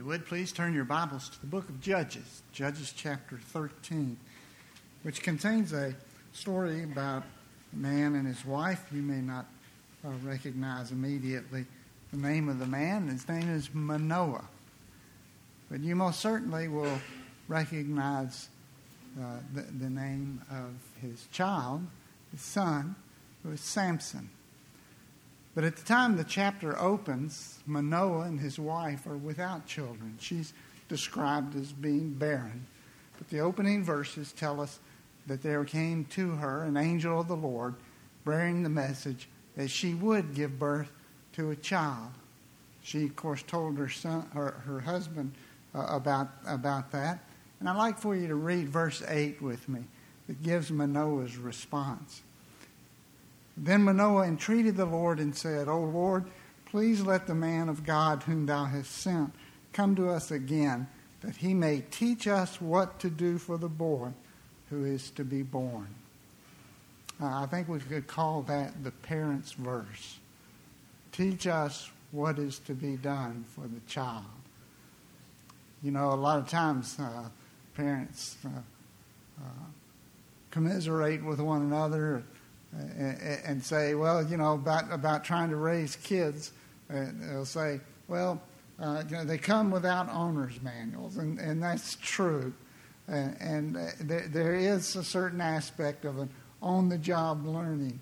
you would, please turn your Bibles to the book of Judges, Judges chapter 13, which contains a story about a man and his wife. You may not recognize immediately the name of the man. His name is Manoah. But you most certainly will recognize the name of his child, his son, who is Samson. But at the time the chapter opens, Manoah and his wife are without children. She's described as being barren. But the opening verses tell us that there came to her an angel of the Lord bearing the message that she would give birth to a child. She, of course, told her son, her husband about that. And I'd like for you to read verse 8 with me. It gives Manoah's response. Then Manoah entreated the Lord and said, O Lord, please let the man of God whom thou hast sent come to us again, that he may teach us what to do for the boy who is to be born. I think we could call that the parent's verse. Teach us what is to be done for the child. You know, a lot of times parents commiserate with one another and say, well, you know, about trying to raise kids. They'll say, well, they come without owner's manuals, and that's true. And there is a certain aspect of an on-the-job learning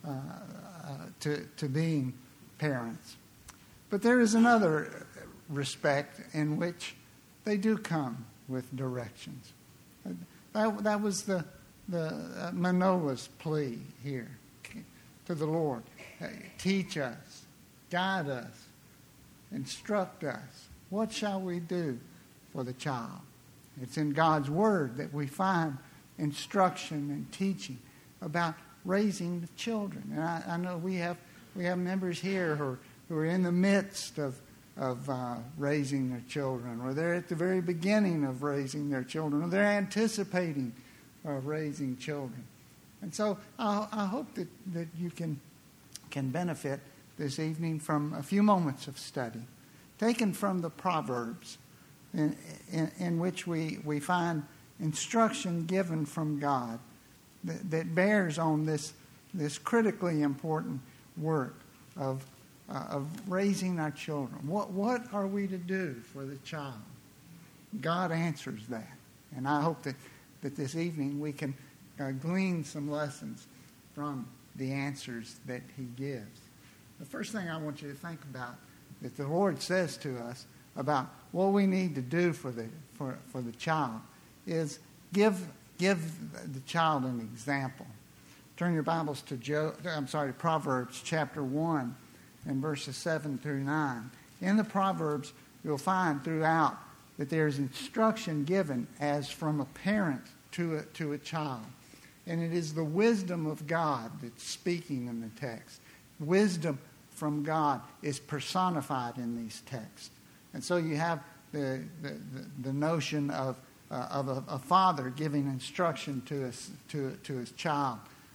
to being parents. But there is another respect in which they do come with directions. That was the Manoah's plea here to the Lord. Teach us, guide us, instruct us. What shall we do for the child? It's in God's Word that we find instruction and teaching about raising the children. And I know we have members here who are in the midst of raising their children, or they're at the very beginning of raising their children, or they're anticipating raising children. And so I hope that you can benefit this evening from a few moments of study taken from the Proverbs in which we find instruction given from God that bears on this critically important work of raising our children. What are we to do for the child? God answers that. And I hope that this evening we can glean some lessons from the answers that he gives. The first thing I want you to think about that the Lord says to us about what we need to do for the child is give the child an example. Turn your Bibles to Proverbs chapter 1 and verses 7 through 9. In the Proverbs, you'll find throughout that there's instruction given as from a parent to a child. And it is the wisdom of God that's speaking in the text. Wisdom from God is personified in these texts. And so you have the notion of a father giving instruction to his child.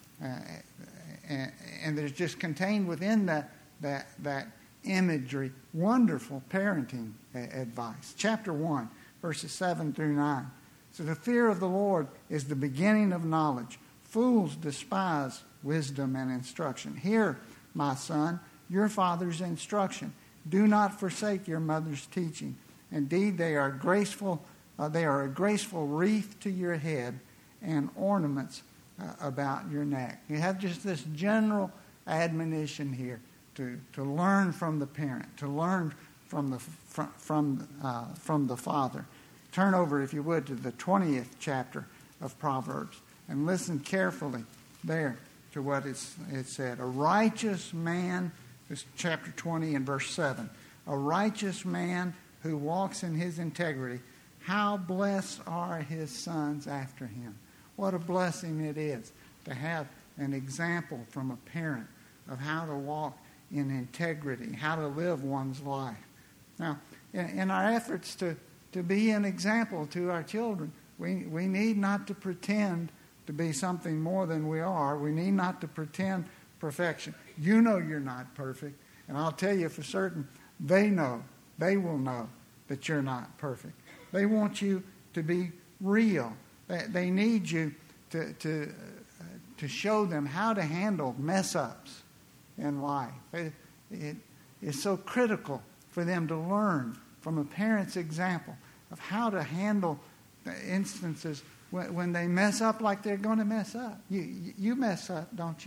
And there's just contained within that imagery wonderful parenting advice. Chapter 1, verses 7 through 9. So the fear of the Lord is the beginning of knowledge. Fools despise wisdom and instruction. Hear, my son, your father's instruction. Do not forsake your mother's teaching. Indeed, they are graceful. They are a graceful wreath to your head and ornaments about your neck. You have just this general admonition here to learn from the parent, to learn from the father. Turn over, if you would, to the 20th chapter of Proverbs and listen carefully there to what it said. A righteous man, this is chapter 20 and verse 7, a righteous man who walks in his integrity, how blessed are his sons after him. What a blessing it is to have an example from a parent of how to walk in integrity, how to live one's life. Now, in our efforts to be an example to our children, we need not to pretend to be something more than we are. We need not to pretend perfection. You know you're not perfect, and I'll tell you for certain, they will know that you're not perfect. They want you to be real. They need you to show them how to handle mess-ups in life. It is so critical for them to learn from a parent's example of how to handle the instances when they mess up like they're going to mess up. You mess up, don't you?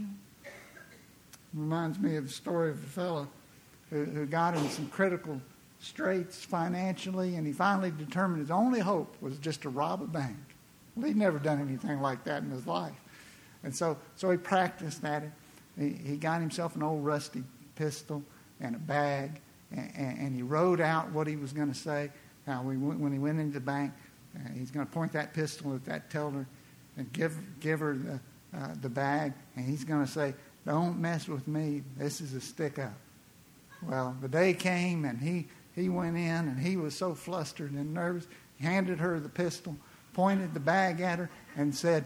Reminds me of the story of a fellow who got in some critical straits financially, and he finally determined his only hope was just to rob a bank. Well, he'd never done anything like that in his life. And so he practiced at it. He got himself an old rusty pistol and a bag, and he wrote out what he was going to say. Now, when he went into the bank, he's going to point that pistol at that teller and give her the bag, and he's going to say, "Don't mess with me. This is a stick-up." Well, the day came, and he went in, and he was so flustered and nervous. He handed her the pistol, pointed the bag at her, and said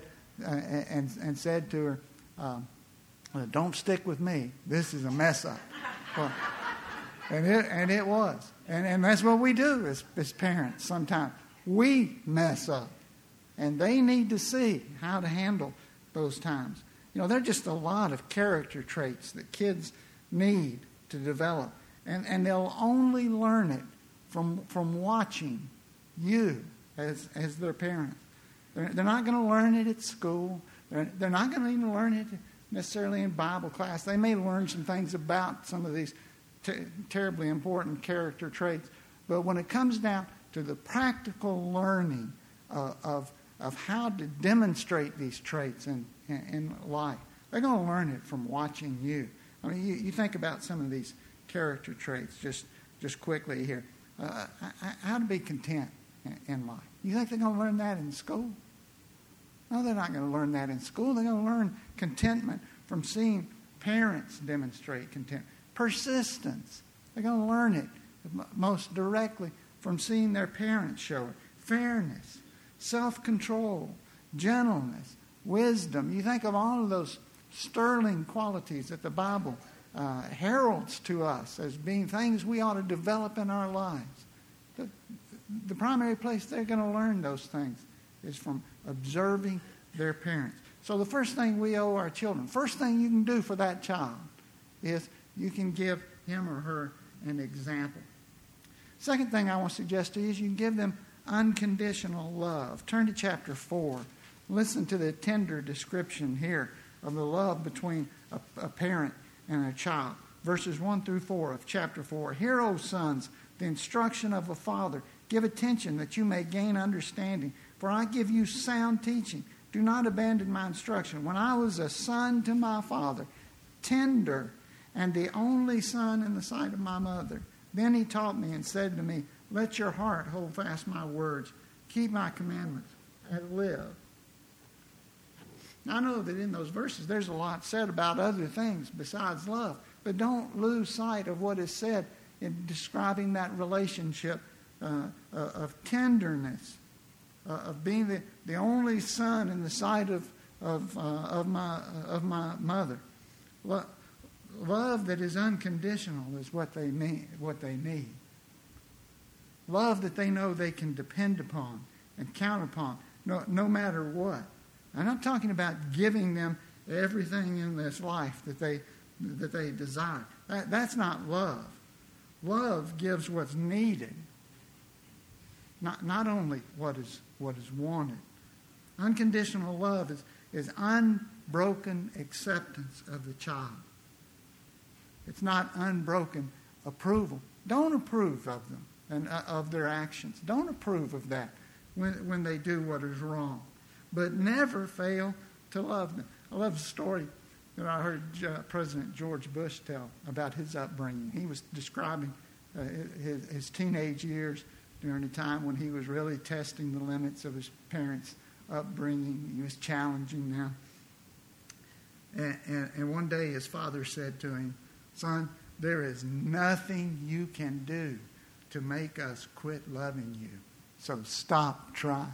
to her, "Don't stick with me. This is a mess up." Well, and it was. And that's what we do as parents sometimes. We mess up. And they need to see how to handle those times. You know, there are just a lot of character traits that kids need to develop. And they'll only learn it from watching you as their parents. They're not going to learn it at school. They're not going to even learn it necessarily in Bible class. They may learn some things about some of these terribly important character traits. But when it comes down to the practical learning of how to demonstrate these traits in life, they're going to learn it from watching you. I mean, you think about some of these character traits just quickly here. How to be content in life. You think they're going to learn that in school? No, they're not going to learn that in school. They're going to learn contentment from seeing parents demonstrate contentment. Persistence. They're going to learn it most directly from seeing their parents show it. Fairness, self-control, gentleness, wisdom. You think of all of those sterling qualities that the Bible heralds to us as being things we ought to develop in our lives. The primary place they're going to learn those things is from observing their parents. So the first thing we owe our children, first thing you can do for that child is you can give him or her an example. Second thing I want to suggest to you is you can give them unconditional love. Turn to chapter 4. Listen to the tender description here of the love between a parent and a child. Verses 1 through 4 of chapter 4. "Hear, O sons, the instruction of a father. Give attention that you may gain understanding. For I give you sound teaching. Do not abandon my instruction. When I was a son to my father, tender, and the only son in the sight of my mother, then he taught me and said to me, let your heart hold fast my words. Keep my commandments and live." Now, I know that in those verses there's a lot said about other things besides love. But don't lose sight of what is said in describing that relationship of tenderness, of being the only son in the sight of my mother. Love that is unconditional is what they need. Love that they know they can depend upon and count upon, no matter what. I'm not talking about giving them everything in this life that they desire. That's not love. Love gives what's needed, not only what is wanted. Unconditional love is unbroken acceptance of the child. It's not unbroken approval. Don't approve of them and of their actions. Don't approve of that when they do what is wrong. But never fail to love them. I love the story that I heard President George Bush tell about his upbringing. He was describing his teenage years during a time when he was really testing the limits of his parents' upbringing. He was challenging them. And one day his father said to him, "Son, there is nothing you can do to make us quit loving you. So stop trying."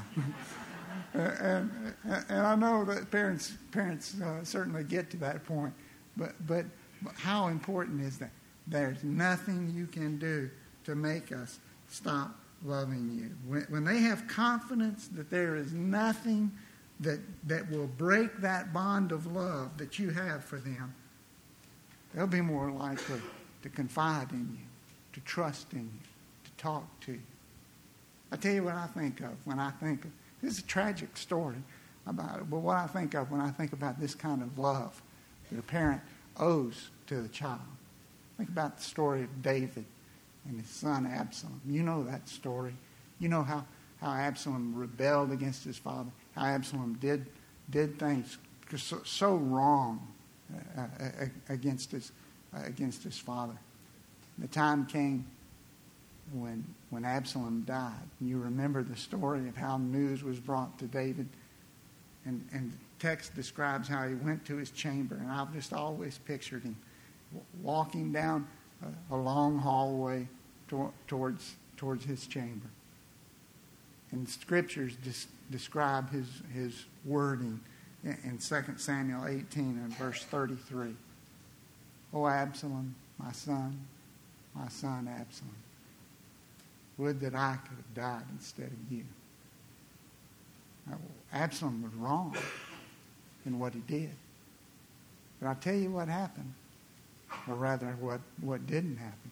and I know that parents certainly get to that point. But how important is that? There's nothing you can do to make us stop loving you. When they have confidence that there is nothing that will break that bond of love that you have for them, they'll be more likely to confide in you, to trust in you, to talk to you. I tell you what I think of when I think of, this is a tragic story about it, but what I think of when I think about this kind of love that a parent owes to the child. Think about the story of David and his son Absalom. You know that story. You know how Absalom rebelled against his father, how Absalom did things so wrong against his father. The time came when Absalom died. You remember the story of how news was brought to David, and the text describes how he went to his chamber, and I've just always pictured him walking down a long hallway towards his chamber. And the scriptures describe his wording in 2 Samuel 18 and verse 33. "O Absalom, my son Absalom, would that I could have died instead of you." Now, Absalom was wrong in what he did. But I'll tell you what happened, or rather what didn't happen.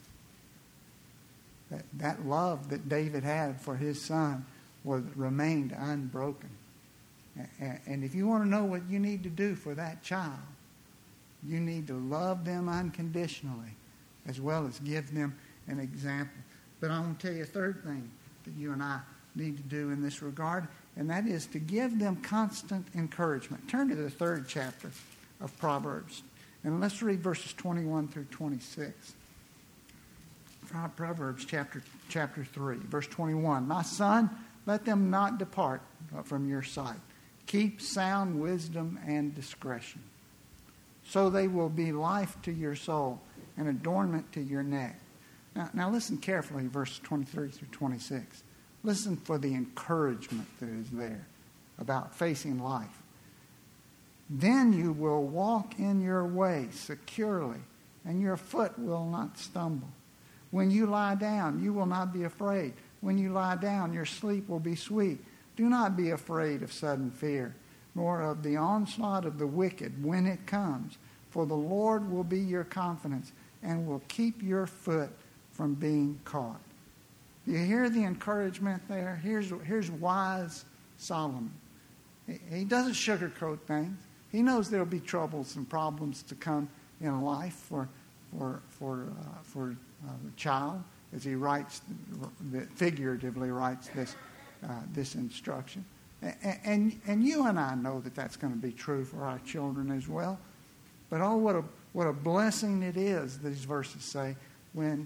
That love that David had for his son remained unbroken. And if you want to know what you need to do for that child, you need to love them unconditionally as well as give them an example. But I want to tell you a third thing that you and I need to do in this regard, and that is to give them constant encouragement. Turn to the 3rd chapter of Proverbs, and let's read verses 21 through 26. Proverbs chapter 3, verse 21. "My son, let them not depart from your sight. Keep sound wisdom and discretion. So they will be life to your soul and adornment to your neck." Now listen carefully, verse 23 through 26. Listen for the encouragement that is there about facing life. "Then you will walk in your way securely, and your foot will not stumble. When you lie down, you will not be afraid. When you lie down, your sleep will be sweet. Do not be afraid of sudden fear, nor of the onslaught of the wicked when it comes. For the Lord will be your confidence and will keep your foot from being caught." Do you hear the encouragement there? Here's wise Solomon. He doesn't sugarcoat things. He knows there'll be troubles and problems to come in life for the child, as he figuratively writes this instruction. And you and I know that that's going to be true for our children as well. But oh, what a blessing it is, these verses say, when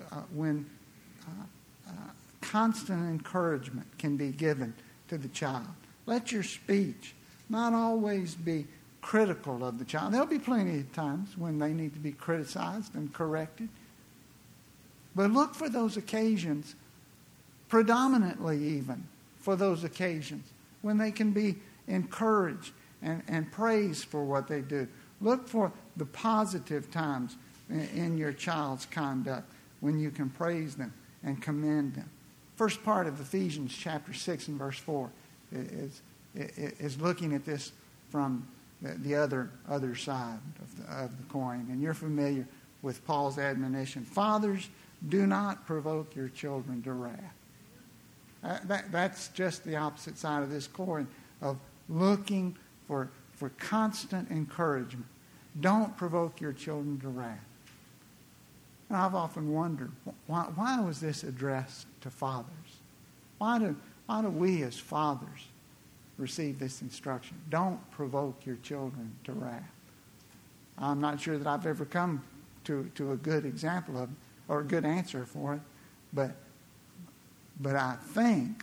constant encouragement can be given to the child. Let your speech not always be critical of the child. There'll be plenty of times when they need to be criticized and corrected. But look for those occasions, predominantly even for those occasions, when they can be encouraged and praised for what they do. Look for the positive times in your child's conduct when you can praise them and commend them. First part of Ephesians chapter 6 and verse 4 is looking at this from the other side of the coin. And you're familiar with Paul's admonition. "Fathers, do not provoke your children to wrath." That's just the opposite side of this coin of looking for constant encouragement. Don't provoke your children to wrath. And I've often wondered, why was this addressed to fathers? Why do we as fathers receive this instruction? Don't provoke your children to wrath. I'm not sure that I've ever come to a good example of it, or a good answer for it, but I think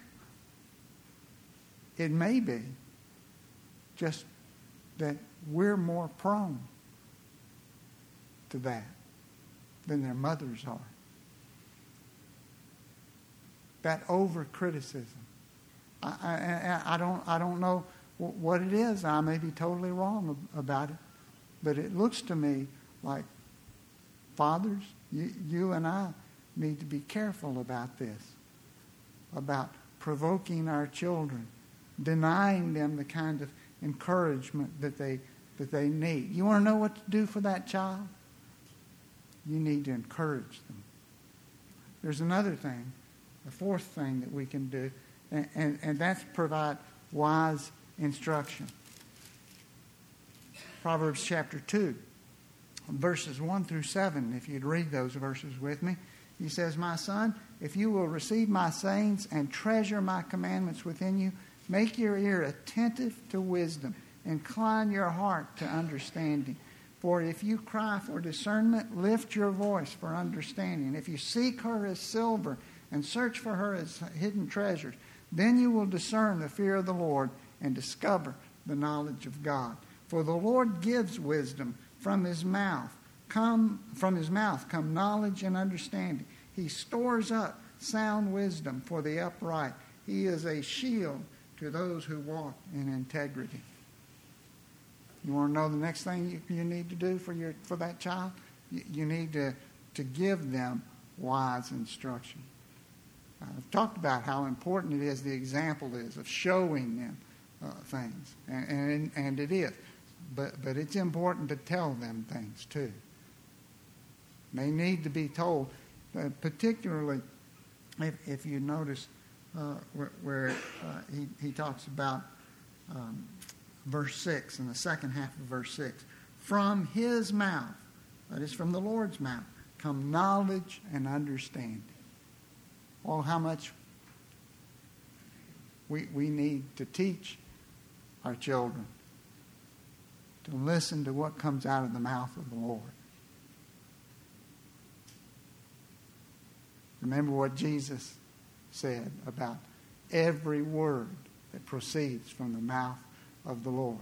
it may be just that we're more prone to that than their mothers are. That over-criticism. I don't know what it is. I may be totally wrong about it. But it looks to me like fathers, you and I need to be careful about this, about provoking our children, denying them the kind of encouragement that they need. You want to know what to do for that child? You need to encourage them. There's another thing, the fourth thing that we can do, and that's provide wise instruction. Proverbs chapter 2, verses 1 through 7, if you'd read those verses with me. He says, "My son, if you will receive my sayings and treasure my commandments within you, make your ear attentive to wisdom, incline your heart to understanding. For if you cry for discernment, lift your voice for understanding. If you seek her as silver and search for her as hidden treasures, then you will discern the fear of the Lord and discover the knowledge of God. For the Lord gives wisdom. From his mouth come knowledge and understanding. He stores up sound wisdom for the upright. He is a shield to those who walk in integrity." You want to know the next thing you need to do for that child? You need to give them wise instruction. I've talked about how important it is, the example is, of showing them things. And it is. But it's important to tell them things too. They need to be told, particularly if you notice where he talks about verse 6, in the second half of verse 6. From his mouth, that is from the Lord's mouth, come knowledge and understanding. Oh, how much we need to teach our children to listen to what comes out of the mouth of the Lord. Remember what Jesus said about every word that proceeds from the mouth of the Lord.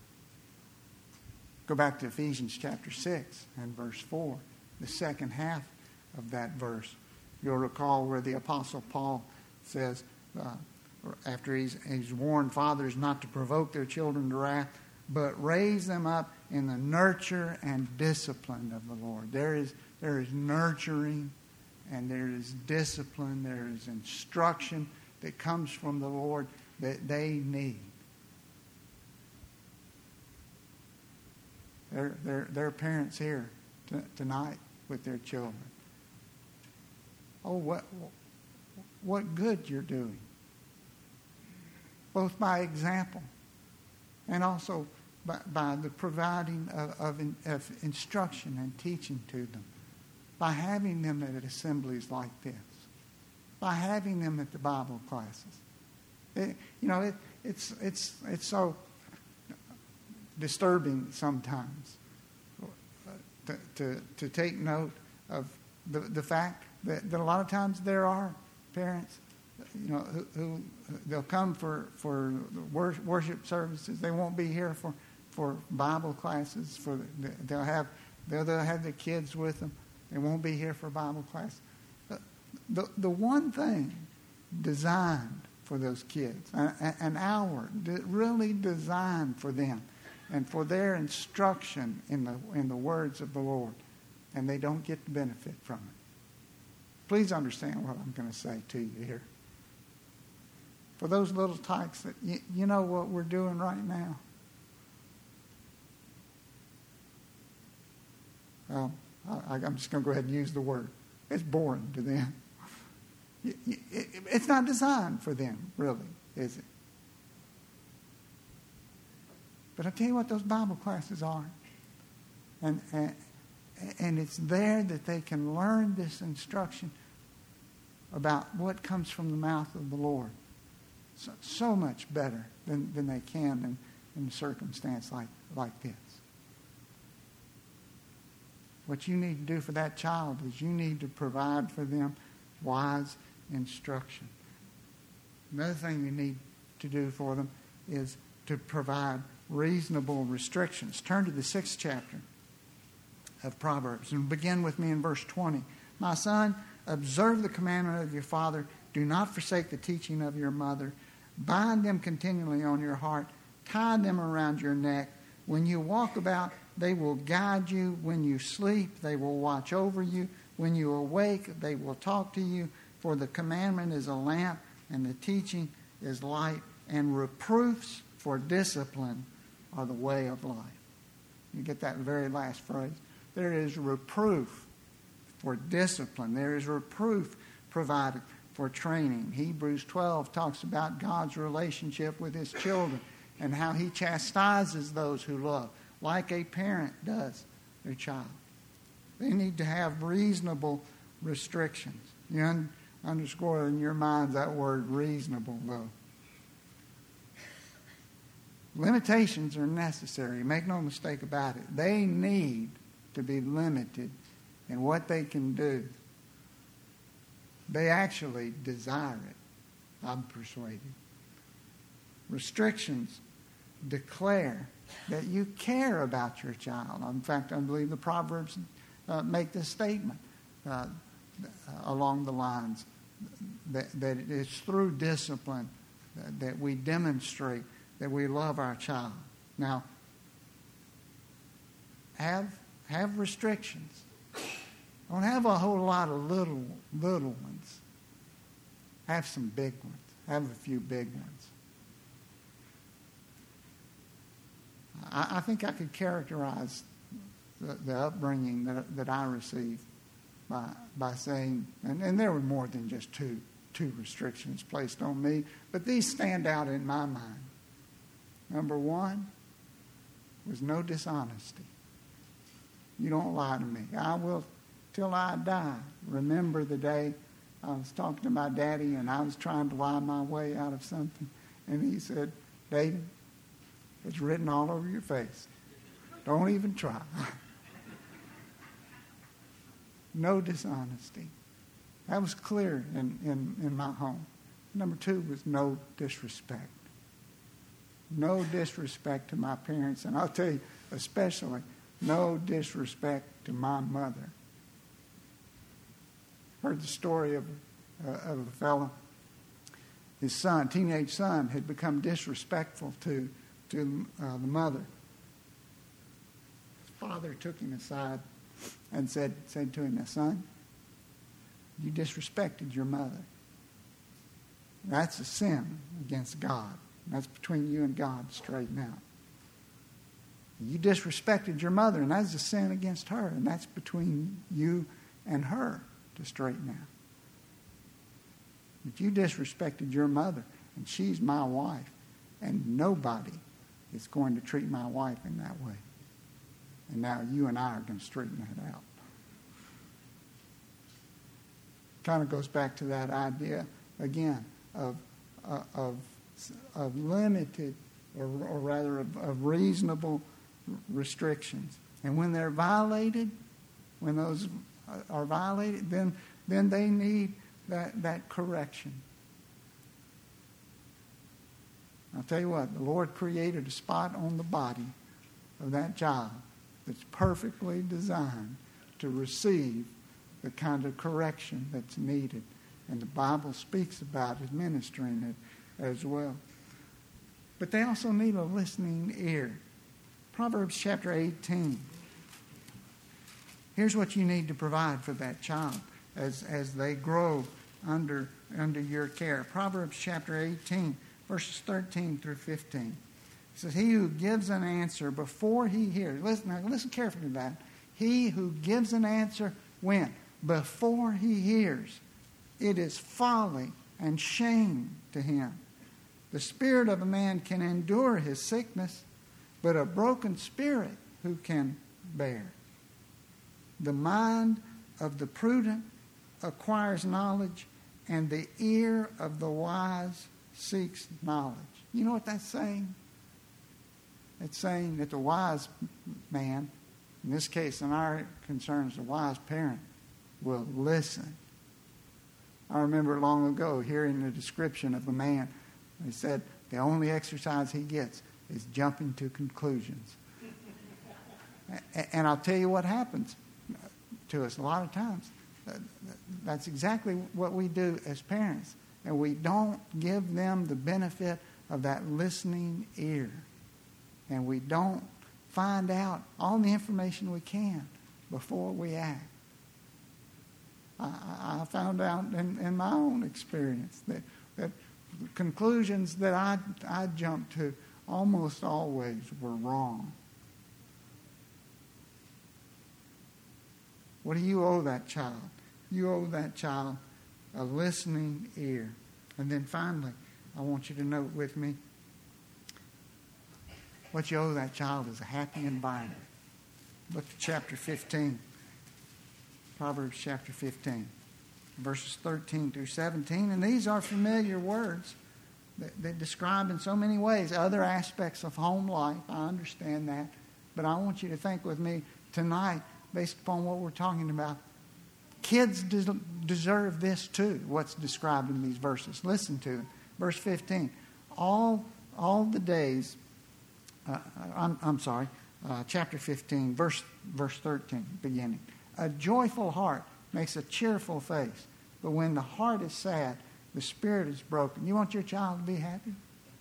Go back to Ephesians chapter 6 and verse 4, the second half of that verse. You'll recall where the Apostle Paul says, after he's warned fathers not to provoke their children to wrath, but raise them up in the nurture and discipline of the Lord. There is nurturing and there is discipline, there is instruction that comes from the Lord that they need. There are parents here tonight with their children. Oh, what good you're doing, both by example and also by the providing of instruction and teaching to them, by having them at assemblies like this, by having them at the Bible classes. It's so disturbing sometimes to take note of the fact that a lot of times there are parents, who they'll come for worship services. They won't be here for Bible classes. They'll have the kids with them. They won't be here for Bible class. The one thing designed for those kids, an hour really designed for them, and for their instruction in the words of the Lord, and they don't get the benefit from it. Please understand what I'm going to say to you here. For those little tykes that you know what we're doing right now. I'm just going to go ahead and use the word. It's boring to them. It's not designed for them, really, is it? But I tell you what those Bible classes are. And it's there that they can learn this instruction about what comes from the mouth of the Lord. So much better than they can in a circumstance like this. What you need to do for that child is you need to provide for them wise instruction. Another thing you need to do for them is to provide reasonable restrictions. Turn to the 6th chapter of Proverbs and begin with me in verse 20. "My son, observe the commandment of your father. Do not forsake the teaching of your mother. Bind them continually on your heart. Tie them around your neck. When you walk about, they will guide you. When you sleep, they will watch over you. When you awake, they will talk to you, for the commandment is a lamp, and the teaching is light, and reproofs for discipline are the way of life. You get that very last phrase. There is reproof for discipline. There is reproof provided for training. Hebrews 12 talks about God's relationship with his children and how he chastises those who love, like a parent does their child. They need to have reasonable restrictions. You underscore in your minds that word reasonable, though. Limitations are necessary. Make no mistake about it. They need to be limited in what they can do. They actually desire it, I'm persuaded. Restrictions declare that you care about your child. In fact, I believe the Proverbs make this statement along the lines that it is through discipline that we demonstrate that we love our child. Now, have restrictions. Don't have a whole lot of little ones. Have some big ones. Have a few big ones. I think I could characterize the upbringing that I received by saying, and there were more than just two restrictions placed on me, but these stand out in my mind. Number one was no dishonesty. You don't lie to me. I will, till I die, remember the day I was talking to my daddy and I was trying to lie my way out of something. And he said, David, it's written all over your face. Don't even try. No dishonesty. That was clear in my home. Number two was no disrespect. No disrespect to my parents. And I'll tell you, especially, no disrespect to my mother. Heard the story of a fellow. His son, teenage son, had become disrespectful to the mother. His father took him aside and said to him, "Now, son, you disrespected your mother. That's a sin against God. That's between you and God. Straighten out. You disrespected your mother, and that's a sin against her, and that's between you and her to straighten out. If you disrespected your mother, and she's my wife, and nobody is going to treat my wife in that way. And now you and I are going to straighten that out." Kind of goes back to that idea again of limited, or rather of reasonable restrictions. And when they're violated, when those are violated, then they need that correction. I'll tell you what, the Lord created a spot on the body of that child that's perfectly designed to receive the kind of correction that's needed. And the Bible speaks about administering it as well. But they also need a listening ear. Proverbs chapter 18. Here's what you need to provide for that child as they grow under your care. Proverbs chapter 18, verses 13 through 15. It says, "He who gives an answer before he hears." Listen carefully to that. He who gives an answer when? Before he hears. It is folly and shame to him. The spirit of a man can endure his sickness, but a broken spirit who can bear? The mind of the prudent acquires knowledge, and the ear of the wise seeks knowledge. You know what that's saying? It's saying that the wise man, in this case, in our concerns, the wise parent, will listen. I remember long ago hearing the description of a man. They said the only exercise he gets is jumping to conclusions. And I'll tell you what happens to us a lot of times. That's exactly what we do as parents. And we don't give them the benefit of that listening ear. And we don't find out all the information we can before we act. I found out in my own experience that conclusions that I jumped to almost always were wrong. What do you owe that child? You owe that child a listening ear. And then finally, I want you to note with me, what you owe that child is a happy environment. Look at chapter 15. Proverbs chapter 15, verses 13 through 17. And these are familiar words that describe in so many ways other aspects of home life. I understand that. But I want you to think with me tonight, based upon what we're talking about. Kids deserve this too, what's described in these verses. Listen to it. Verse 15. All the days, chapter 15, verse 13, beginning. A joyful heart makes a cheerful face, but when the heart is sad, the spirit is broken. You want your child to be happy?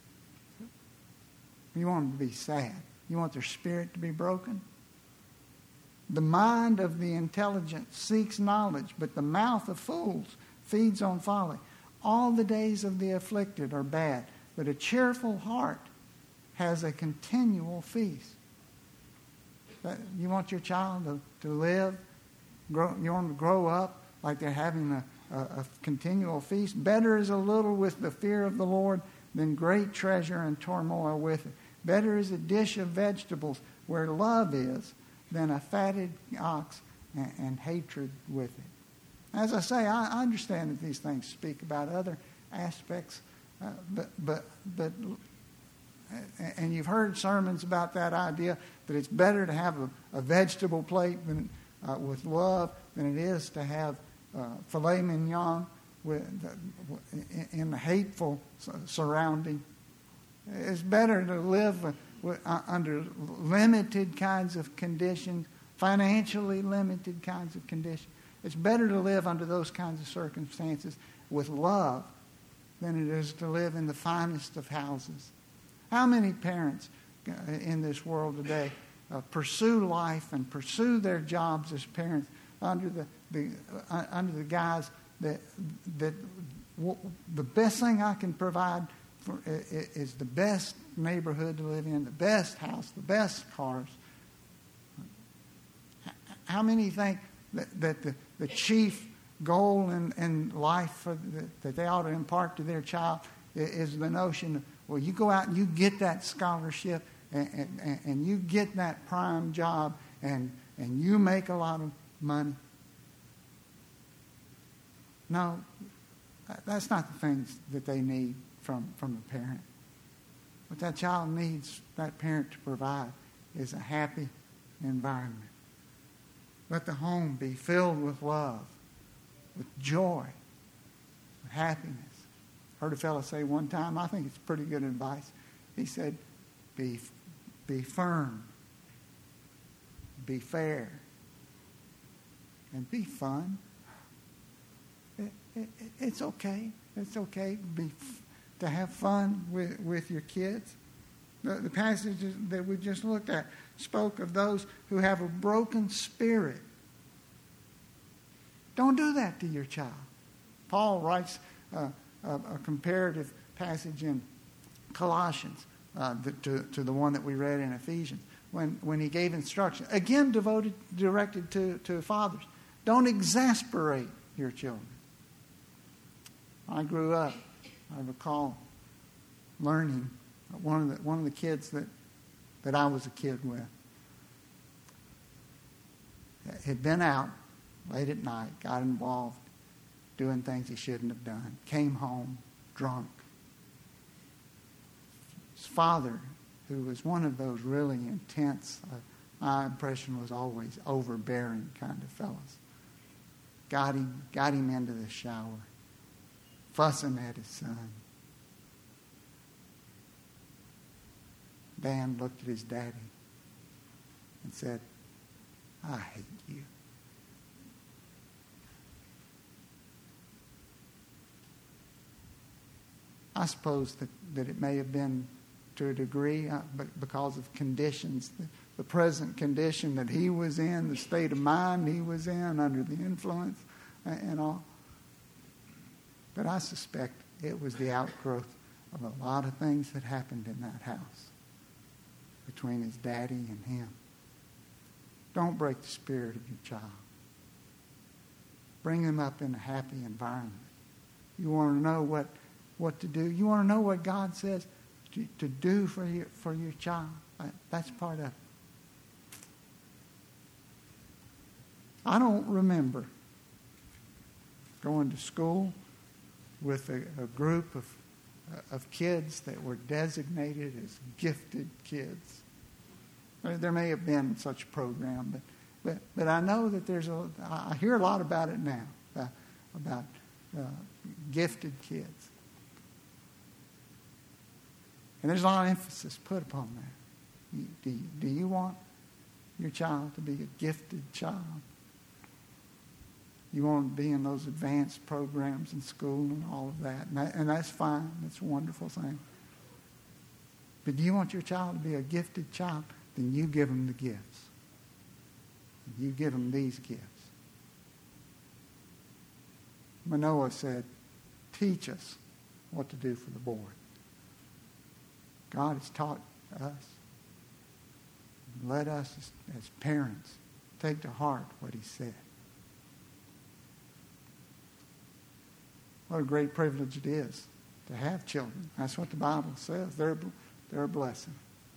You want them to be sad? You want their spirit to be broken? The mind of the intelligent seeks knowledge, but the mouth of fools feeds on folly. All the days of the afflicted are bad, but a cheerful heart has a continual feast. You want your child to live, you want them to grow up like they're having a continual feast. Better is a little with the fear of the Lord than great treasure and turmoil with it. Better is a dish of vegetables where love is than a fatted ox and hatred with it. As I say, I understand that these things speak about other aspects, but and you've heard sermons about that idea that it's better to have a vegetable plate with love than it is to have filet mignon in a hateful surrounding. It's better to live under limited kinds of conditions, financially limited kinds of conditions. It's better to live under those kinds of circumstances with love than it is to live in the finest of houses. How many parents in this world today pursue life and pursue their jobs as parents under the guise that the best thing I can provide is the best neighborhood to live in, the best house, the best cars. How many think that the chief goal in life that they ought to impart to their child is the notion of, well, you go out and you get that scholarship and you get that prime job and you make a lot of money? No, that's not the things that they need from a parent. What that child needs that parent to provide is a happy environment. Let the home be filled with love, with joy, with happiness. Heard a fellow say one time, I think it's pretty good advice. He said, be firm, be fair, and be fun. It's okay. It's okay to have fun with your kids. The passages that we just looked at spoke of those who have a broken spirit. Don't do that to your child. Paul writes a comparative passage in Colossians to the one that we read in Ephesians when he gave instruction, again directed to fathers. Don't exasperate your children. I grew up, I recall learning one of the kids that I was a kid with had been out late at night, got involved doing things he shouldn't have done, came home drunk. His father, who was one of those really intense, my impression was always overbearing kind of fellows, got him into the shower, fussing at his son. Dan looked at his daddy and said, I hate you. I suppose that it may have been to a degree because of conditions, the present condition that he was in, the state of mind he was in under the influence and all. But I suspect it was the outgrowth of a lot of things that happened in that house between his daddy and him. Don't break the spirit of your child. Bring them up in a happy environment. You want to know what to do. You want to know what God says to do for your child. That's part of it. I don't remember going to school with a group of kids that were designated as gifted kids. There may have been such a program, but I know that I hear a lot about it now, about gifted kids. And there's a lot of emphasis put upon that. Do you want your child to be a gifted child? You want to be in those advanced programs in school and all of that. And that's fine. That's a wonderful thing. But do you want your child to be a gifted child? Then you give them the gifts. You give them these gifts. Manoah said, teach us what to do for the board. God has taught us. Let us, as parents, take to heart what he said. What a great privilege it is to have children. That's what the Bible says. They're a blessing.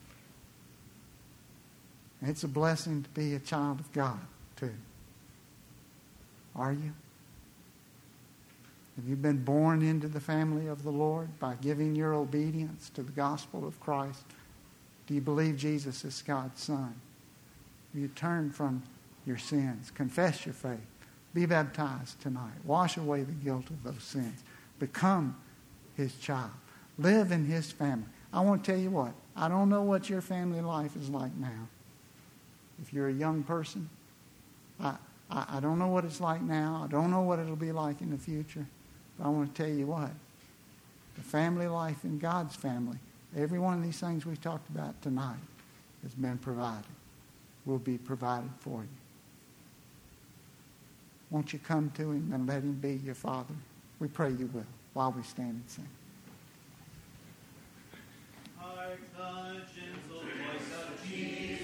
And it's a blessing to be a child of God, too. Are you? Have you been born into the family of the Lord by giving your obedience to the gospel of Christ? Do you believe Jesus is God's Son? Will you turn from your sins? Confess your faith. Be baptized tonight. Wash away the guilt of those sins. Become his child. Live in his family. I want to tell you what. I don't know what your family life is like now. If you're a young person, I don't know what it's like now. I don't know what it'll be like in the future. But I want to tell you what. The family life in God's family, every one of these things we talked about tonight has been provided. Will be provided for you. Won't you come to him and let him be your Father? We pray you will while we stand and sing. Hark the gentle voice of Jesus.